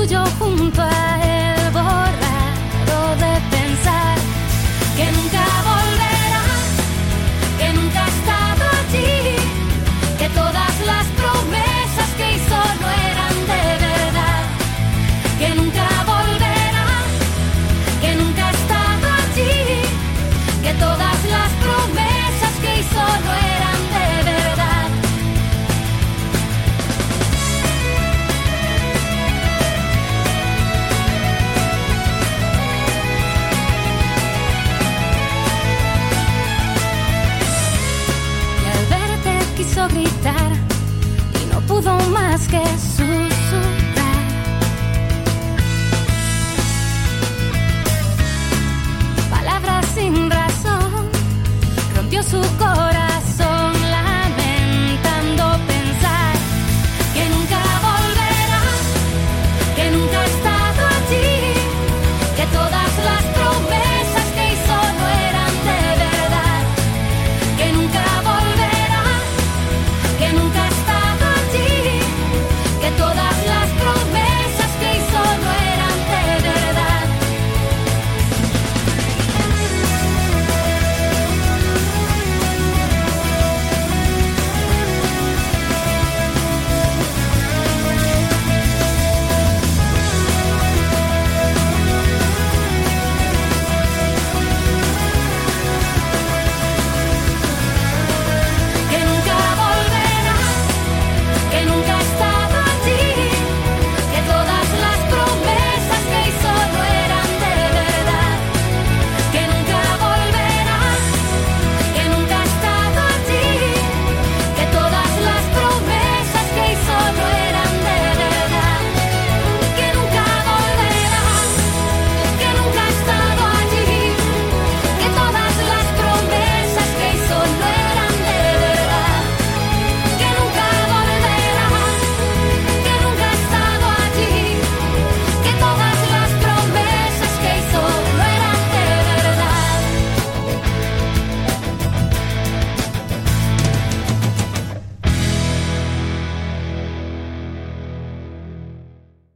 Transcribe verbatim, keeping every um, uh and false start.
tuyo junto a él, borrado de pensar que nunca volverá, que nunca ha estado allí, que todas las promesas que hizo no eran de verdad, que nunca volverá, que nunca ha estado allí, que todas las promesas que hizo no eran de verdad. Y al verte quiso gritar y no pudo más que su